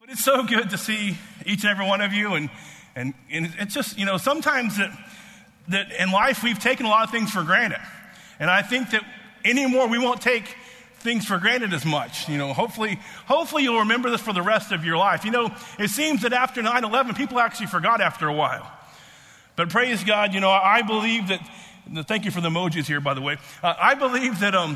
But it's so good to see each and every one of you, and it's just, sometimes that in life we've taken a lot of things for granted. And I think that anymore we won't take things for granted as much. Hopefully you'll remember this for the rest of your life. It seems that after 9/11, people actually forgot after a while. But praise God, I believe that, thank you for the emojis here, by the way. I believe that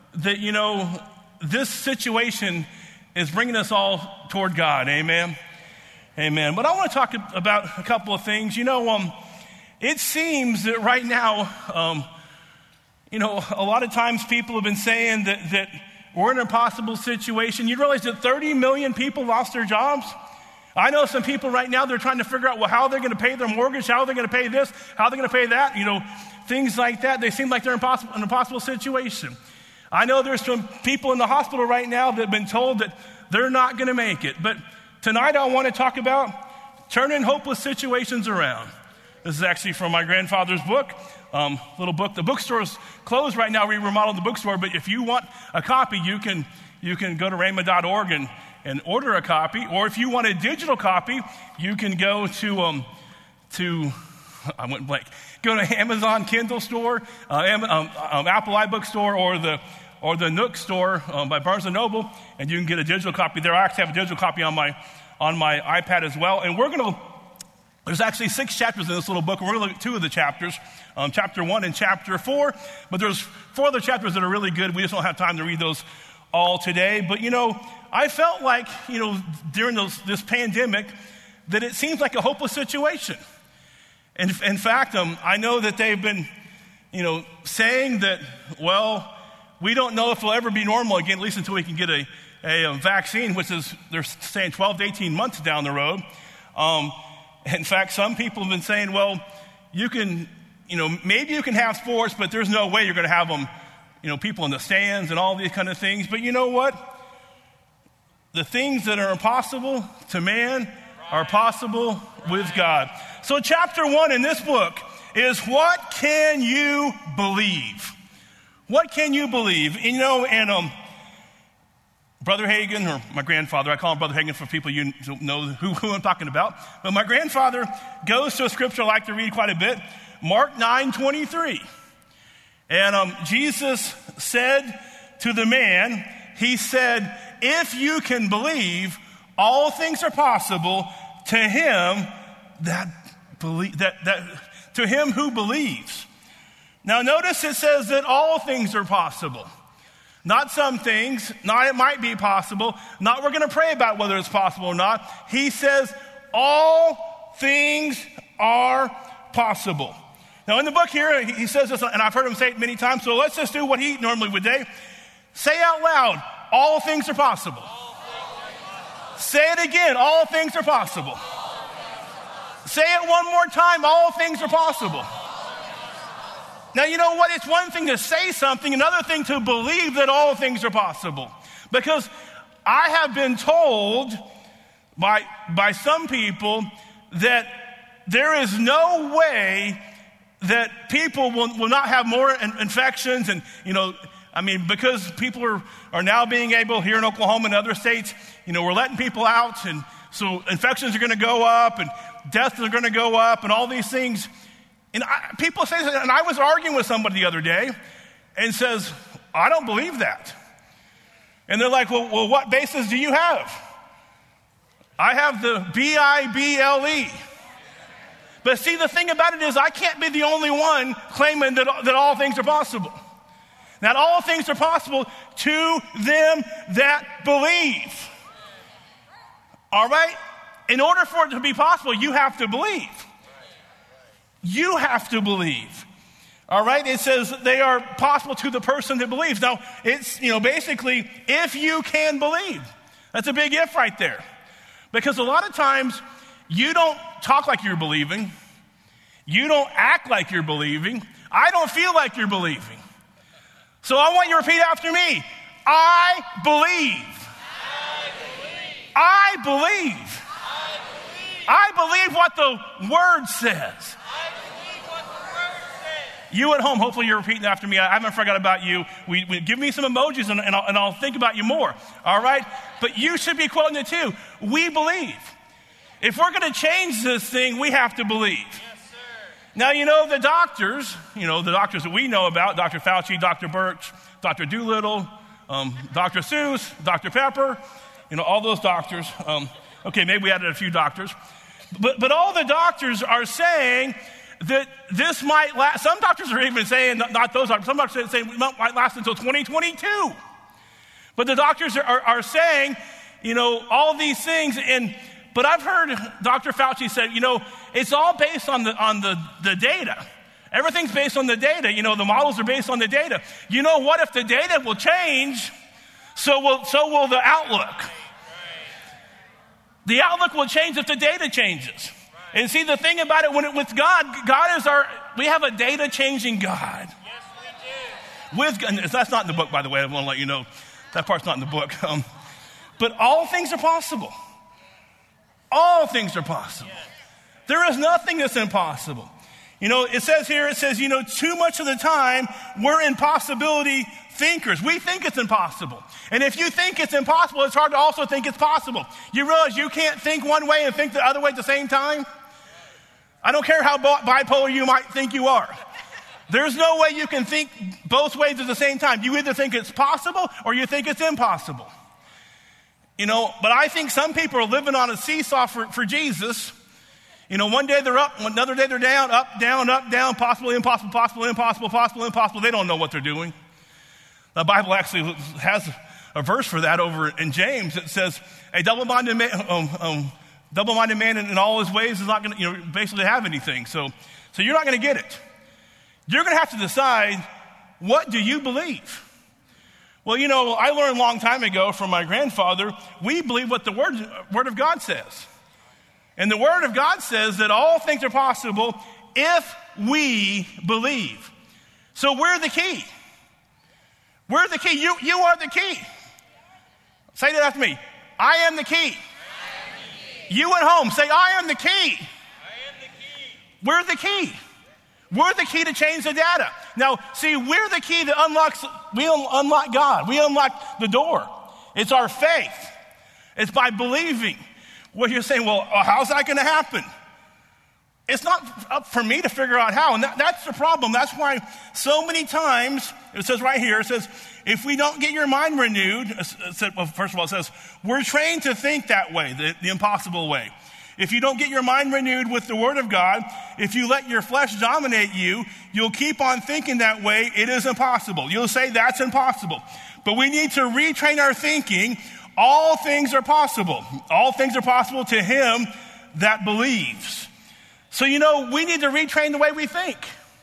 this situation is bringing us all toward God. Amen. Amen. But I want to talk about a couple of things. It seems that right now, a lot of times people have been saying that we're in an impossible situation. You realize that 30 million people lost their jobs? I know some people right now, they're trying to figure out, how they're going to pay their mortgage, how they're going to pay this, how they're going to pay that, things like that. They seem like they're in an impossible situation. I know there's some people in the hospital right now that have been told that they're not going to make it. But tonight I want to talk about turning hopeless situations around. This is actually from my grandfather's book, little book. The bookstore's closed right now. We remodeled the bookstore, but if you want a copy, you can go to rhema.org and order a copy. Or if you want a digital copy, you can go to I went blank. Go to Amazon Kindle store, Apple iBook store, or the Nook store by Barnes & Noble, and you can get a digital copy there. I actually have a digital copy on my iPad as well. And there's actually 6 chapters in this little book. We're going to look at 2 of the chapters, chapter 1 and chapter 4. But there's 4 other chapters that are really good. We just don't have time to read those all today. But, I felt like, during this pandemic, that it seems like a hopeless situation. And in fact, I know that they've been, saying that, we don't know if it'll ever be normal again, at least until we can get a vaccine, which is, they're saying 12 to 18 months down the road. In fact, some people have been saying, you can, maybe you can have sports, but there's no way you're going to have them, people in the stands and all these kind of things. But you know what? The things that are impossible to man are possible with God. So chapter 1 in this book is, what can you believe? What can you believe? And Brother Hagin, or my grandfather, I call him Brother Hagin for people you know who I'm talking about. But my grandfather goes to a scripture I like to read quite a bit, Mark 9:23. And Jesus said to the man, he said, if you can believe, all things are possible to him to him who believes. Now notice it says that all things are possible. Not some things, not it might be possible, not we're going to pray about whether it's possible or not. He says all things are possible. Now in the book here, he says this, and I've heard him say it many times, so let's just do what he normally would say. Say out loud, all things are possible. Say it again, all things are possible. Say it one more time, all things are possible. Now, you know what? It's one thing to say something, another thing to believe that all things are possible. Because I have been told by some people that there is no way that people will not have more infections. And, because people are now being able, here in Oklahoma and other states, we're letting people out. And so infections are going to go up and deaths are going to go up and all these things. And people say this, and I was arguing with somebody the other day and says, I don't believe that. And they're like, well, what basis do you have? I have the Bible. But see, the thing about it is I can't be the only one claiming that all things are possible. That all things are possible to them that believe. All right? In order for it to be possible, you have to believe. You have to believe. All right? It says they are possible to the person that believes. Now, it's, basically, if you can believe. That's a big if right there. Because a lot of times, you don't talk like you're believing. You don't act like you're believing. I don't feel like you're believing. So I want you to repeat after me. I believe. I believe. I believe what the Word says. You at home, hopefully you're repeating after me. I haven't forgot about you. Give me some emojis and I'll think about you more, all right? But you should be quoting it too. We believe. If we're going to change this thing, we have to believe. Yes, sir. Now, the doctors that we know about, Dr. Fauci, Dr. Birch, Dr. Doolittle, Dr. Seuss, Dr. Pepper, all those doctors. Okay, maybe we added a few doctors. But all the doctors are saying that this might last. Some doctors are even saying, not those doctors, some doctors are saying it might last until 2022. But the doctors are saying, all these things. But I've heard Dr. Fauci say, it's all based on the data. Everything's based on the data. The models are based on the data. You know what? If the data will change, so will the outlook. The outlook will change if the data changes. And see, the thing about it, with God is we have a data-changing God. Yes, we do. That's not in the book, by the way. I want to let you know. That part's not in the book. But all things are possible. All things are possible. There is nothing that's impossible. It says here, too much of the time, we're impossibility thinkers. We think it's impossible. And if you think it's impossible, it's hard to also think it's possible. You realize you can't think one way and think the other way at the same time? I don't care how bipolar you might think you are. There's no way you can think both ways at the same time. You either think it's possible or you think it's impossible. But I think some people are living on a seesaw for Jesus. One day they're up, another day they're down, up, down, possible, impossible, possible, impossible, possible, impossible. They don't know what they're doing. The Bible actually has a verse for that over in James. It says, a double-minded man in all his ways is not going to, basically have anything. So you're not going to get it. You're going to have to decide, what do you believe? Well, I learned a long time ago from my grandfather, we believe what the Word of God says. And the Word of God says that all things are possible if we believe. So we're the key. We're the key. You are the key. Say that after me. I am the key. You at home, say, I am the key. We're the key. We're the key to change the data. Now, see, we're the key that we unlock God. We unlock the door. It's our faith. It's by believing. Well, you're saying, well, how's that going to happen? It's not up for me to figure out how. And that's the problem. That's why so many times, it says right here, it says, if we don't get your mind renewed, first of all, it says, we're trained to think that way, the impossible way. If you don't get your mind renewed with the Word of God, if you let your flesh dominate you, you'll keep on thinking that way. It is impossible. You'll say that's impossible. But we need to retrain our thinking. All things are possible. All things are possible to him that believes. So, we need to retrain the way we think.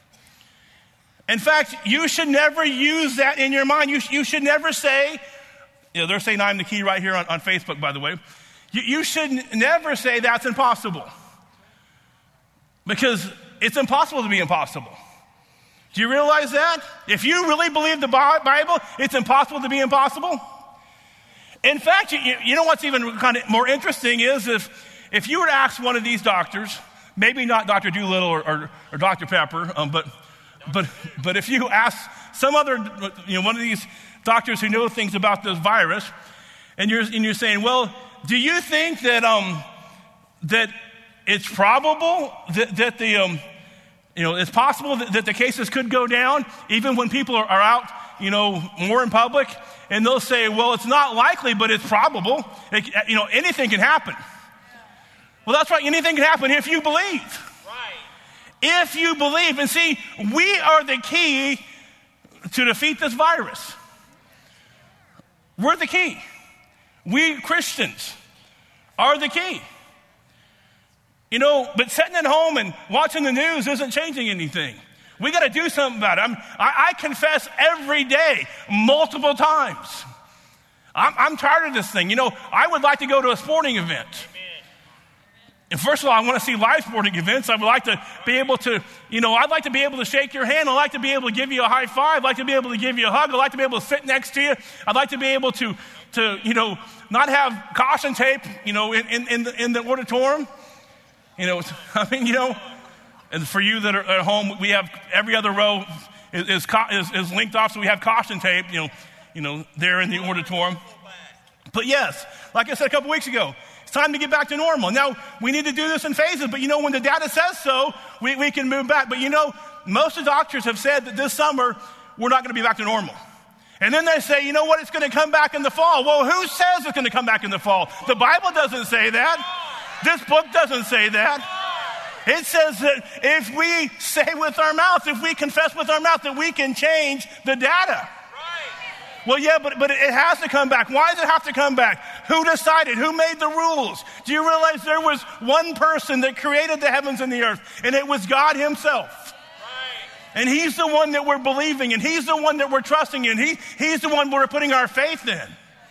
In fact, you should never use that in your mind. You should never say, they're saying I'm the key right here on Facebook, by the way. You should never say that's impossible. Because it's impossible to be impossible. Do you realize that? If you really believe the Bible, it's impossible to be impossible. In fact, you know what's even kind of more interesting is if you were to ask one of these doctors, maybe not Dr. Doolittle or Dr. Pepper, but if you ask some other, one of these doctors who know things about this virus, and you're saying, well, do you think that that it's probable that the it's possible that the cases could go down even when people are out, more in public? And they'll say, well, it's not likely, but it's probable. Anything can happen. Well, that's right. Anything can happen if you believe. Right. If you believe. And see, we are the key to defeat this virus. We're the key. We Christians are the key. But sitting at home and watching the news isn't changing anything. We got to do something about it. I confess every day, multiple times. I'm tired of this thing. I would like to go to a sporting event. And first of all, I want to see live sporting events. I would like to be able to, I'd like to be able to shake your hand. I'd like to be able to give you a high five. I'd like to be able to give you a hug. I'd like to be able to sit next to you. I'd like to be able to not have caution tape, in the auditorium. And for you that are at home, we have every other row is linked off, so we have caution tape, there in the auditorium. But yes, like I said a couple weeks ago, it's time to get back to normal. Now, we need to do this in phases, but when the data says so, we can move back. But most of the doctors have said that this summer, we're not going to be back to normal. And then they say, it's going to come back in the fall. Well, who says it's going to come back in the fall? The Bible doesn't say that. This book doesn't say that. It says that if we say with our mouth, if we confess with our mouth, that we can change the data. Well, yeah, but it has to come back. Why does it have to come back? Who decided? Who made the rules? Do you realize there was one person that created the heavens and the earth, and it was God himself? And he's the one that we're believing in. He's the one that we're trusting in. He's the one we're putting our faith in.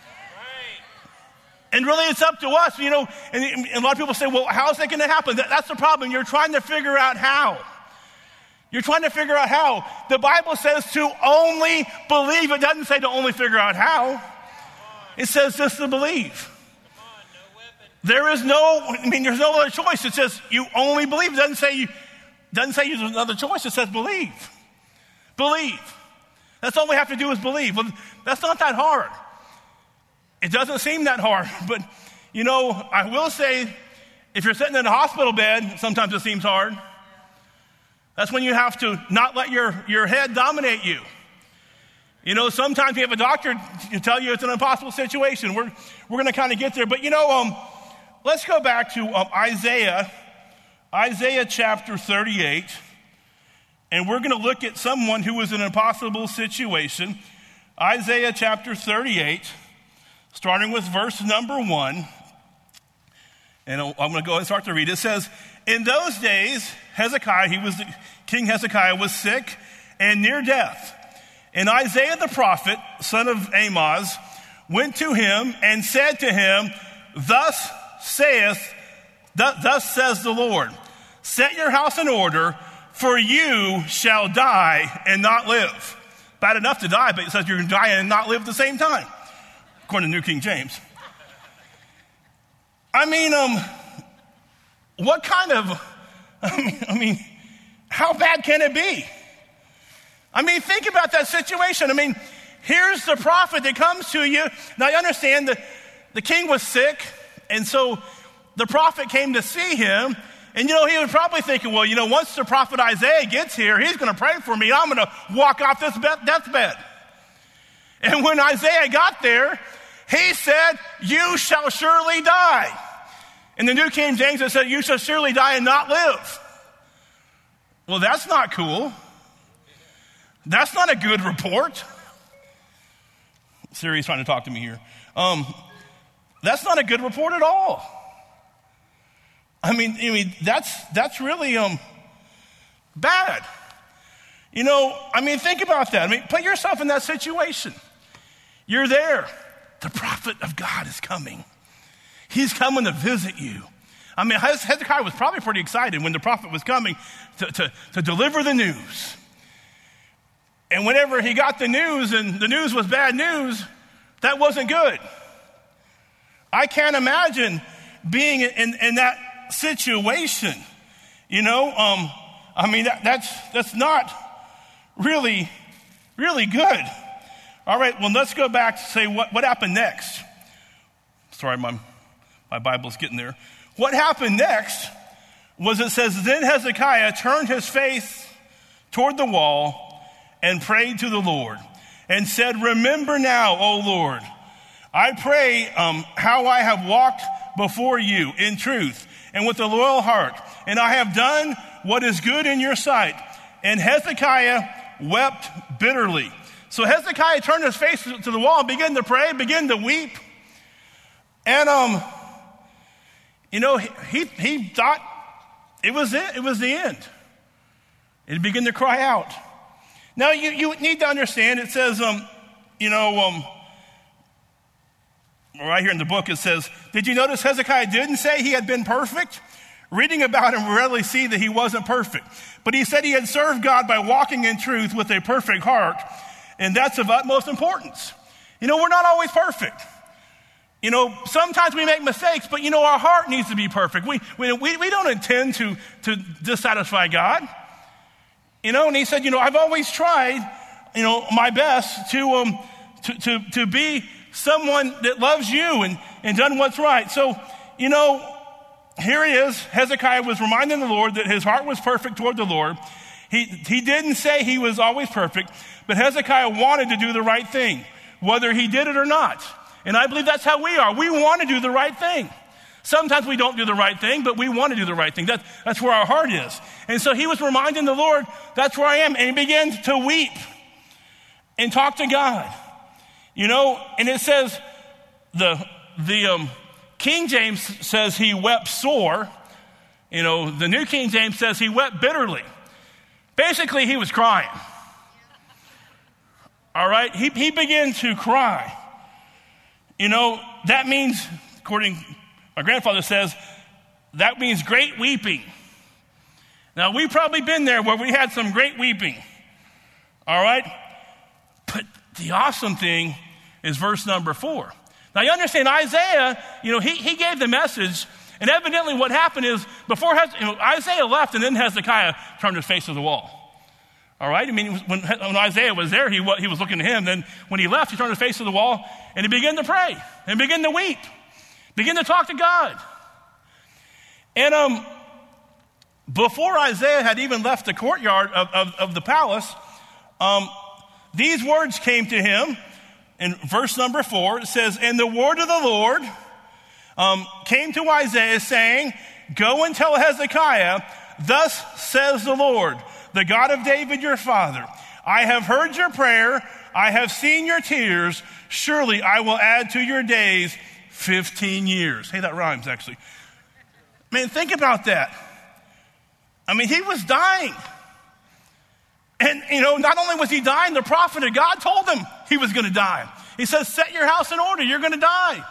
And really, it's up to us, and a lot of people say, well, how's that going to happen? That's the problem. You're trying to figure out how. You're trying to figure out how. The Bible says to only believe. It doesn't say to only figure out how. It says just to believe. There's no other choice. It says you only believe. It doesn't say there's another choice. It says believe. Believe. That's all we have to do is believe. Well, that's not that hard. It doesn't seem that hard, but I will say, if you're sitting in a hospital bed, sometimes it seems hard. That's when you have to not let your head dominate you. Sometimes you have a doctor tell you it's an impossible situation. We're going to kind of get there, but let's go back to Isaiah chapter 38, and we're going to look at someone who was in an impossible situation. Isaiah chapter 38. Starting with verse number 1, and I'm going to go ahead and start to read. It says, in those days, King Hezekiah was sick and near death. And Isaiah the prophet, son of Amoz, went to him and said to him, thus says the Lord, set your house in order, for you shall die and not live. Bad enough to die, but it says you're going to die and not live at the same time. According to New King James. What kind of, how bad can it be? Think about that situation. Here's the prophet that comes to you. Now, you understand that the king was sick, and so the prophet came to see him, and he was probably thinking, well, once the prophet Isaiah gets here, he's going to pray for me. I'm going to walk off this deathbed. And when Isaiah got there, he said, you shall surely die. In the New King James, it said, you shall surely die and not live. Well, that's not cool. That's not a good report. Siri's trying to talk to me here. That's not a good report at all. That's really bad. Think about that. Put yourself in that situation. You're there. The prophet of God is coming. He's coming to visit you. Hezekiah was probably pretty excited when the prophet was coming to deliver the news. And whenever he got the news and the news was bad news, that wasn't good. I can't imagine being in that situation. That's not really, really good. All right, well, let's go back to say what happened next. Sorry, my Bible's getting there. What happened next was it says, then Hezekiah turned his face toward the wall and prayed to the Lord and said, remember now, O Lord, I pray how I have walked before you in truth and with a loyal heart, and I have done what is good in your sight. And Hezekiah wept bitterly. So Hezekiah turned his face to the wall and began to pray, began to weep. And, he thought it was it. It was the end. He began to cry out. Now, you need to understand, it says, right here in the book, it says, did you notice Hezekiah didn't say he had been perfect? Reading about him, we readily see that he wasn't perfect. But he said he had served God by walking in truth with a perfect heart. And that's of utmost importance. We're not always perfect. sometimes we make mistakes, but our heart needs to be perfect. We don't intend to dissatisfy God. And he said, I've always tried, my best to be someone that loves you and done what's right. So, here he is. Hezekiah was reminding the Lord that his heart was perfect toward the Lord. He didn't say he was always perfect, but Hezekiah wanted to do the right thing, whether he did it or not. And I believe that's how we are. We want to do the right thing. Sometimes we don't do the right thing, but we want to do the right thing. That's where our heart is. And so he was reminding the Lord, that's where I am. And he began to weep and talk to God. And it says, the King James says he wept sore. The New King James says he wept bitterly. Basically, he was crying. All right? He began to cry. That means, according my grandfather says, that means great weeping. Now, we've probably been there where we had some great weeping. All right? But the awesome thing is verse number 4. Now, you understand, Isaiah, he gave the message, and evidently what happened is, before Isaiah left, and then Hezekiah turned his face to the wall. All right? I mean, when Isaiah was there, he was looking to him. Then when he left, he turned his face to the wall, and he began to pray, and began to weep, began to talk to God. And before Isaiah had even left the courtyard of the palace, these words came to him. In verse number 4, it says, and the word of the Lord came to Isaiah saying, go and tell Hezekiah, thus says the Lord, the God of David your father, I have heard your prayer, I have seen your tears, surely I will add to your days 15 years. Hey, that rhymes actually. Man, think about that. I mean, he was dying. And, not only was he dying, the prophet of God told him he was going to die. He says, set your house in order, you're going to die.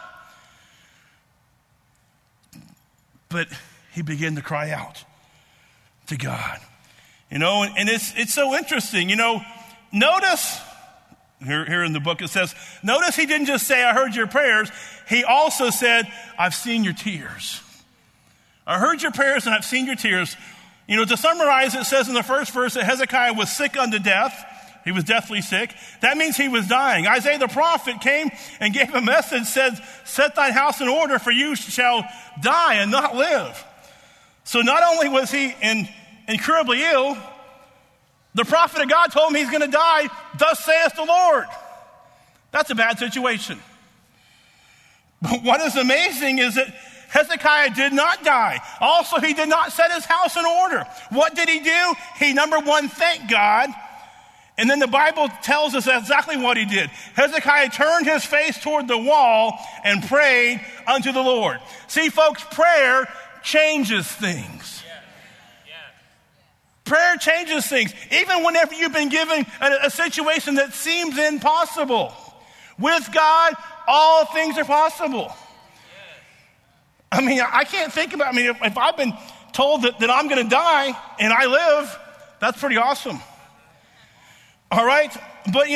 But he began to cry out to God. And it's so interesting. Notice, here in the book it says, notice he didn't just say, I heard your prayers. He also said, I've seen your tears. I heard your prayers and I've seen your tears. To summarize, it says in the first verse that Hezekiah was sick unto death. He was deathly sick. That means he was dying. Isaiah the prophet came and gave a message, said, set thine house in order, for you shall die and not live. So not only was he incurably ill, the prophet of God told him he's going to die, thus saith the Lord. That's a bad situation. But what is amazing is that Hezekiah did not die. Also, he did not set his house in order. What did he do? He, number one, thanked God. And then the Bible tells us exactly what he did. Hezekiah turned his face toward the wall and prayed unto the Lord. See, folks, prayer changes things. Prayer changes things. Even whenever you've been given a situation that seems impossible. With God, all things are possible. I mean, I can't think about, if I've been told that I'm going to die and I live, that's pretty awesome. All right? But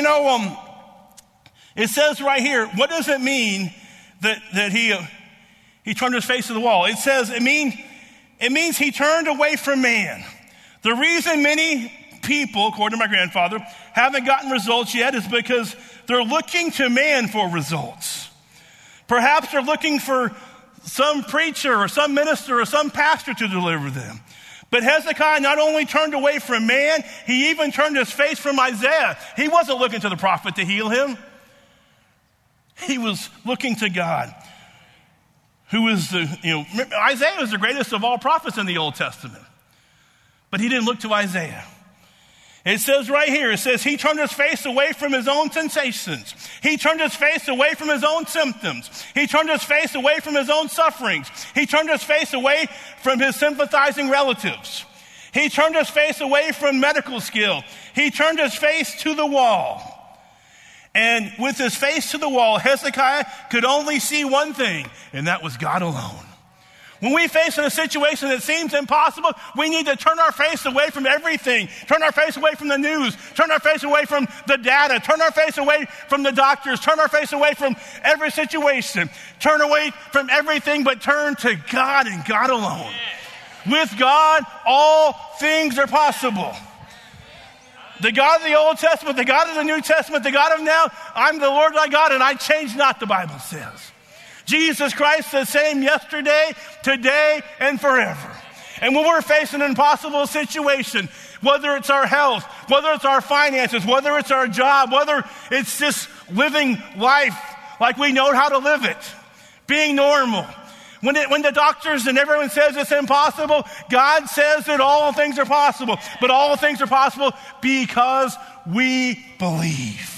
it says right here, what does it mean that he turned his face to the wall? It says it means he turned away from man. The reason many people, according to my grandfather, haven't gotten results yet is because they're looking to man for results. Perhaps they're looking for some preacher or some minister or some pastor to deliver them. But Hezekiah not only turned away from man, he even turned his face from Isaiah. He wasn't looking to the prophet to heal him. He was looking to God, who is Isaiah is the greatest of all prophets in the Old Testament. But he didn't look to Isaiah. It says right here, it says he turned his face away from his own sensations. He turned his face away from his own symptoms. He turned his face away from his own sufferings. He turned his face away from his sympathizing relatives. He turned his face away from medical skill. He turned his face to the wall. And with his face to the wall, Hezekiah could only see one thing, and that was God alone. When we face a situation that seems impossible, we need to turn our face away from everything. Turn our face away from the news. Turn our face away from the data. Turn our face away from the doctors. Turn our face away from every situation. Turn away from everything but turn to God and God alone. With God, all things are possible. The God of the Old Testament, the God of the New Testament, the God of now, I'm the Lord thy God and I change not, the Bible says. Jesus Christ the same yesterday, today, and forever. And when we're facing an impossible situation, whether it's our health, whether it's our finances, whether it's our job, whether it's just living life like we know how to live it, being normal. When the doctors and everyone says it's impossible, God says that all things are possible. But all things are possible because we believe.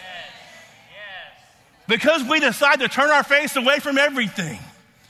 Because we decide to turn our face away from everything.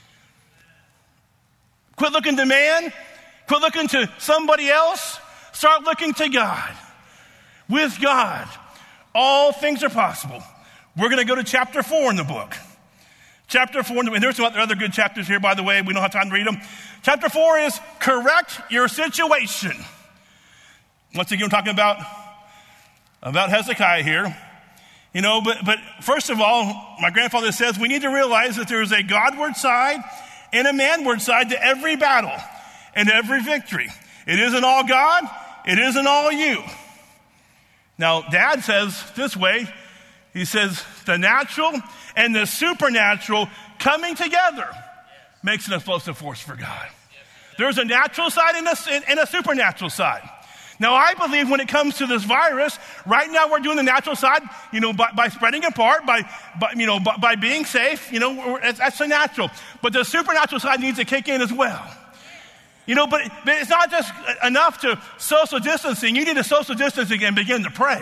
Quit looking to man. Quit looking to somebody else. Start looking to God. With God, all things are possible. We're going to go to chapter 4 in the book. Chapter 4, and there's some other good chapters here, by the way. We don't have time to read them. Chapter 4 is correct your situation. Once again, we're talking about Hezekiah here. You know, but first of all, my grandfather says we need to realize that there is a Godward side and a manward side to every battle and every victory. It isn't all God. It isn't all you. Now, Dad says this way. He says the natural and the supernatural coming together makes an explosive force for God. There's a natural side and a supernatural side. Now, I believe when it comes to this virus, right now we're doing the natural side, you know, by spreading apart, by being safe, you know, that's the natural. But the supernatural side needs to kick in as well. You know, but it's not just enough to social distancing. You need to social distancing and begin to pray.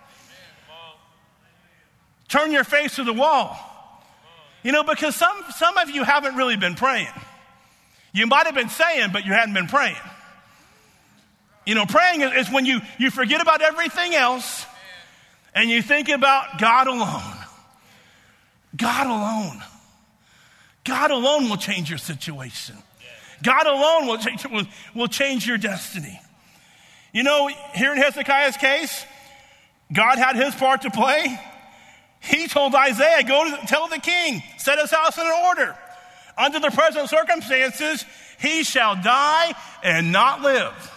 Turn your face to the wall. You know, because some of you haven't really been praying. You might have been saying, but you hadn't been praying. You know, praying is when you forget about everything else and you think about God alone. God alone. God alone will change your situation. God alone will change your destiny. You know, here in Hezekiah's case, God had his part to play. He told Isaiah, go tell the king, set his house in order. Under the present circumstances, he shall die and not live.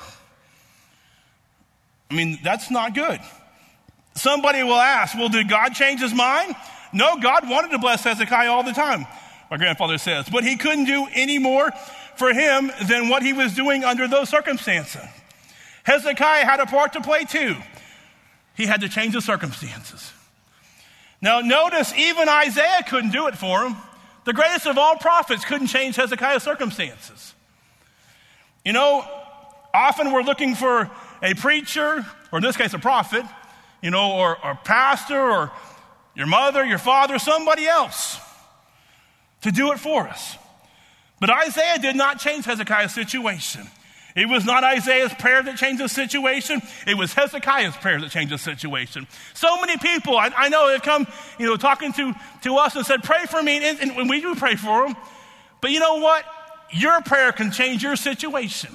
I mean, that's not good. Somebody will ask, well, did God change his mind? No, God wanted to bless Hezekiah all the time, my grandfather says. But he couldn't do any more for him than what he was doing under those circumstances. Hezekiah had a part to play too. He had to change the circumstances. Now notice, even Isaiah couldn't do it for him. The greatest of all prophets couldn't change Hezekiah's circumstances. You know, often we're looking for a preacher, or in this case a prophet, you know, or a pastor, or your mother, your father, somebody else to do it for us. But Isaiah did not change Hezekiah's situation. It was not Isaiah's prayer that changed the situation. It was Hezekiah's prayer that changed the situation. So many people, I know, have come, you know, talking to us and said, pray for me, and we do pray for them. But you know what? Your prayer can change your situation.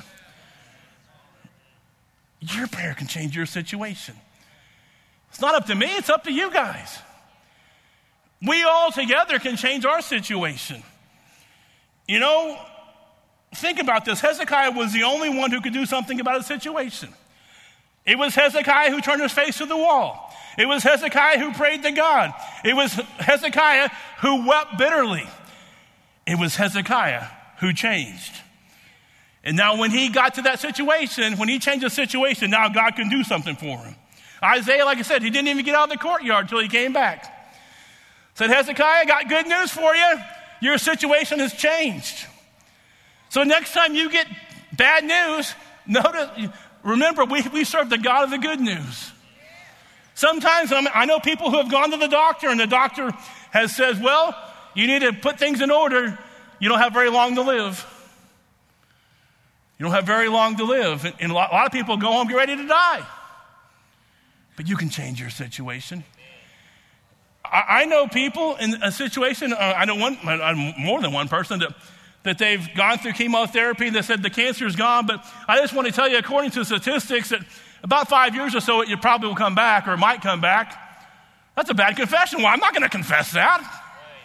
Your prayer can change your situation. It's not up to me, it's up to you guys. We all together can change our situation. You know, think about this. Hezekiah was the only one who could do something about his situation. It was Hezekiah who turned his face to the wall. It was Hezekiah who prayed to God. It was Hezekiah who wept bitterly. It was Hezekiah who changed. And now when he got to that situation, when he changed the situation, now God can do something for him. Isaiah, like I said, he didn't even get out of the courtyard until he came back. Said, Hezekiah, got good news for you. Your situation has changed. So next time you get bad news, remember, we serve the God of the good news. Sometimes I know people who have gone to the doctor and the doctor has said, well, you need to put things in order. You don't have very long to live. You don't have very long to live. And a lot of people go home, get ready to die. But you can change your situation. I know people in a situation, I know more than one person that they've gone through chemotherapy. They said the cancer is gone, but I just want to tell you, according to statistics, that about 5 years or so, it probably will come back or it might come back. That's a bad confession. Well, I'm not going to confess that.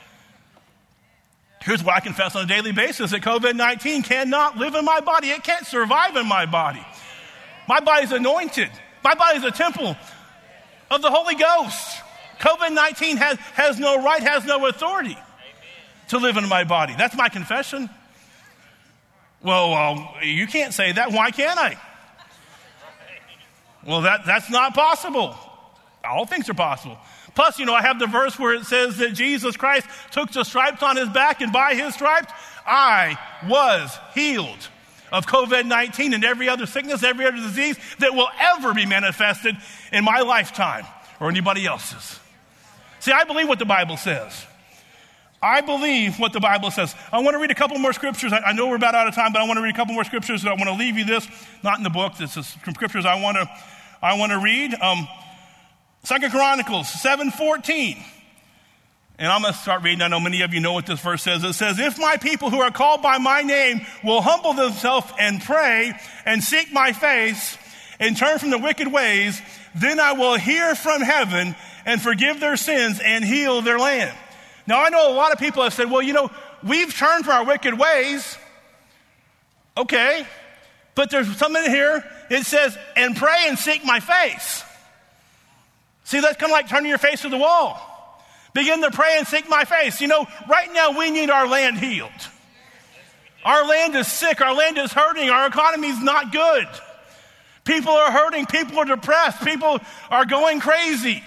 Here's what I confess on a daily basis, that COVID-19 cannot live in my body. It can't survive in my body. My body's anointed. My body's a temple of the Holy Ghost. COVID-19 has no right, has no authority to live in my body. That's my confession. Well, you can't say that. Why can't I? Well, that's not possible. All things are possible. Plus, I have the verse where it says that Jesus Christ took the stripes on his back, and by his stripes, I was healed of COVID-19 and every other sickness, every other disease that will ever be manifested in my lifetime or anybody else's. See, I believe what the Bible says. I believe what the Bible says. I want to read a couple more scriptures. I know we're about out of time, but I want to read a couple more scriptures. So I want to leave you this, not in the book. This is some scriptures I want to read. 2 Chronicles 7:14. And I'm going to start reading. I know many of you know what this verse says. It says, if my people who are called by my name will humble themselves and pray and seek my face and turn from the wicked ways, then I will hear from heaven and forgive their sins and heal their land. Now, I know a lot of people have said, well, we've turned from our wicked ways. Okay. But there's something in here. It says, and pray and seek my face. See, that's kind of like turning your face to the wall. Begin to pray and seek my face. Right now we need our land healed. Our land is sick. Our land is hurting. Our economy is not good. People are hurting. People are depressed. People are going crazy.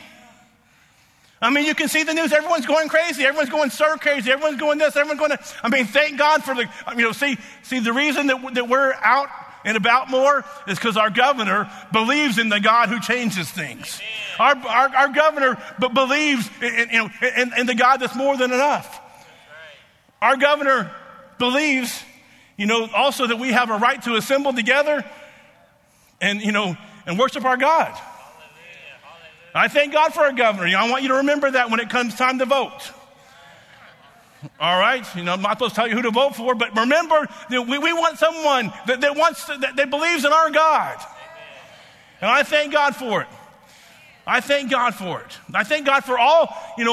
You can see the news. Everyone's going crazy. Everyone's going stir crazy. Everyone's going this. Everyone's going to. Thank God for see the reason that we're out and about more is because our governor believes in the God who changes things. Our governor believes in the God that's more than enough. Our governor believes, also that we have a right to assemble together and worship our God. I thank God for our governor. I want you to remember that when it comes time to vote. All right? I'm not supposed to tell you who to vote for, but remember that we want someone that believes in our God. And I thank God for it. I thank God for it. I thank God for all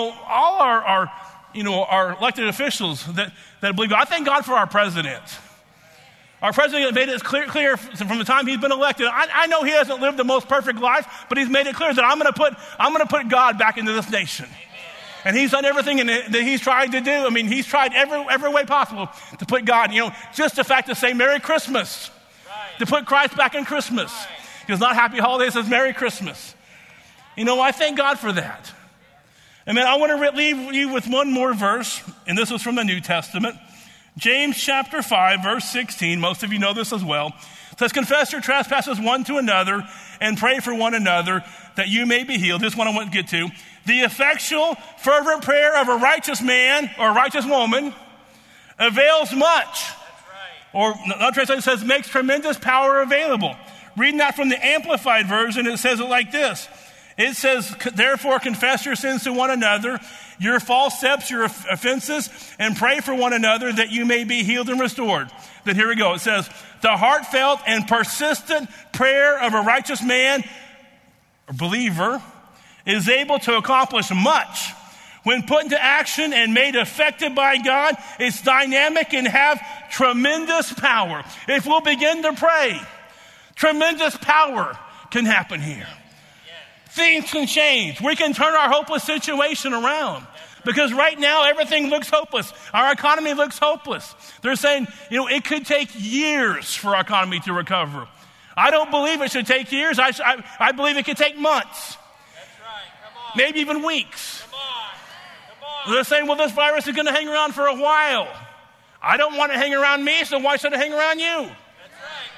our elected officials that believe. I thank God for our president. Our president made it clear from the time he's been elected. I know he hasn't lived the most perfect life, but he's made it clear that I'm going to put God back into this nation. And he's done everything that he's tried to do. He's tried every way possible to put God, just the fact to say Merry Christmas, right. To put Christ back in Christmas. Right. Because not Happy Holidays, it says Merry Christmas. I thank God for that. And I want to leave you with one more verse, and this is from the New Testament. James chapter 5, verse 16. Most of you know this as well. It says, confess your trespasses one to another and pray for one another that you may be healed. This one I want to get to. The effectual, fervent prayer of a righteous man or a righteous woman avails much. That's right. Or another translation says makes tremendous power available. Reading that from the Amplified Version, it says it like this. It says, therefore confess your sins to one another, your false steps, your offenses, and pray for one another that you may be healed and restored. Then here we go. It says, the heartfelt and persistent prayer of a righteous man or believer is able to accomplish much. When put into action and made effective by God, it's dynamic and have tremendous power. If we'll begin to pray, tremendous power can happen here. Things can change. We can turn our hopeless situation around. Because right now, everything looks hopeless. Our economy looks hopeless. They're saying, it could take years for our economy to recover. I don't believe it should take years. I believe it could take months. That's right. Come on. Maybe even weeks. Come on. They're saying, this virus is going to hang around for a while. I don't want to hang around me, so why should it hang around you? That's right.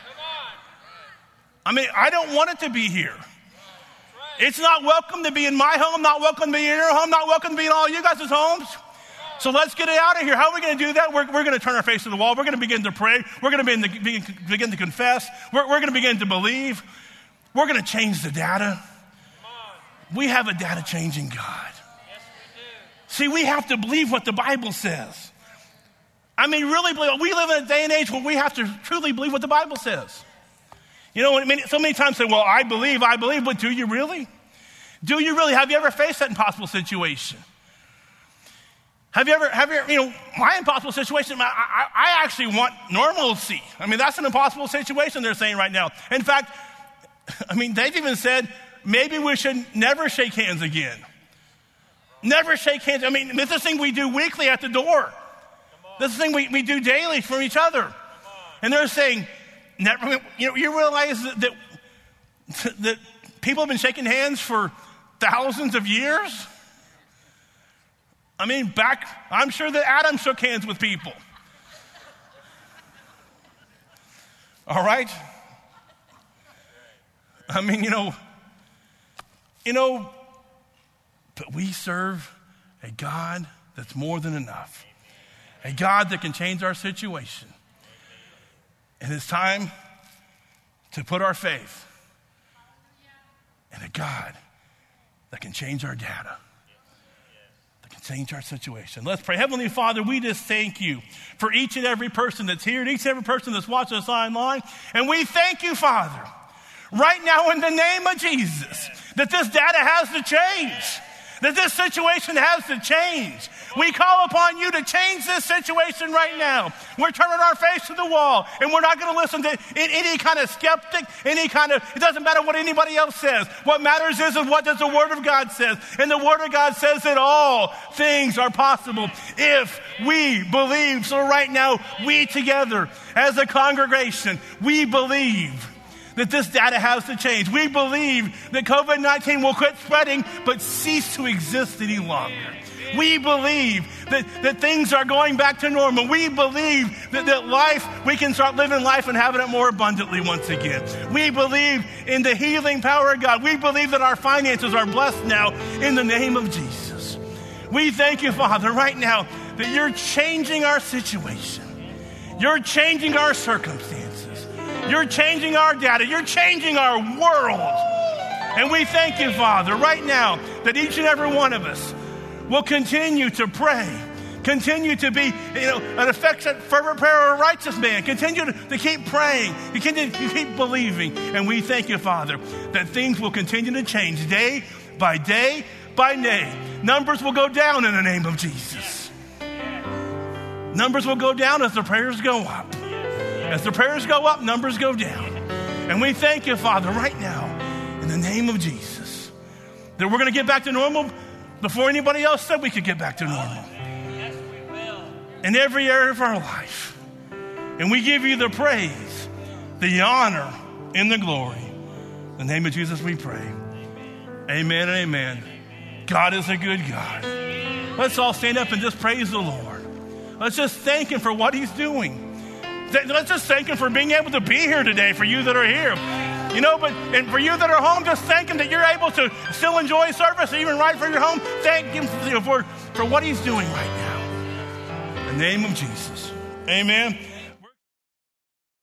Come on. I don't want it to be here. It's not welcome to be in my home, not welcome to be in your home, not welcome to be in all you guys' homes. So let's get it out of here. How are we going to do that? We're going to turn our face to the wall. We're going to begin to pray. We're going to begin to confess. We're going to begin to believe. We're going to change the data. We have a data changing God. Yes, we do. See, we have to believe what the Bible says. I mean, really believe. We live in a day and age where we have to truly believe what the Bible says. You know, so many times say, well, I believe, but do you really? Do you really? Have you ever faced that impossible situation? Have you ever, my impossible situation, I actually want normalcy. I mean, that's an impossible situation they're saying right now. In fact, I mean, they've even said, maybe we should never shake hands again. Never shake hands. I mean, this is the thing we do weekly at the door. This is the thing we do daily from each other. And they're saying, never, you realize that people have been shaking hands for thousands of years? I mean, I'm sure that Adam shook hands with people. All right? I mean, but we serve a God that's more than enough. A God that can change our situation. And it's time to put our faith in a God that can change our data. Change our situation. Let's pray. Heavenly Father, we just thank you for each and every person that's here, and each and every person that's watching us online. And we thank you, Father, right now in the name of Jesus, that this data has to change, that this situation has to change. We call upon you to change this situation right now. We're turning our face to the wall, and we're not going to listen to any kind of skeptic, it doesn't matter what anybody else says. What matters is what does the Word of God says. And the Word of God says that all things are possible if we believe. So right now, we together as a congregation, we believe that this data has to change. We believe that COVID-19 will quit spreading but cease to exist any longer. We believe that things are going back to normal. We believe that life, we can start living life and having it more abundantly once again. We believe in the healing power of God. We believe that our finances are blessed now in the name of Jesus. We thank you, Father, right now that you're changing our situation. You're changing our circumstances. You're changing our data. You're changing our world. And we thank you, Father, right now that each and every one of us will continue to pray, continue to be, an affectionate, fervent prayer of a righteous man. Continue to keep praying, continue to keep believing. And we thank you, Father, that things will continue to change day by day by day. Numbers will go down in the name of Jesus. Numbers will go down as the prayers go up. As the prayers go up, numbers go down. And we thank you, Father, right now, in the name of Jesus, that we're going to get back to normal before anybody else said we could get back to normal. Yes, we will. In every area of our life. And we give you the praise, the honor, and the glory. In the name of Jesus we pray. Amen and amen. God is a good God. Let's all stand up and just praise the Lord. Let's just thank him for what he's doing. Let's just thank him for being able to be here today for you that are here. And for you that are home, just thank him that you're able to still enjoy service, even right from your home. Thank him for what he's doing right now. In the name of Jesus. Amen.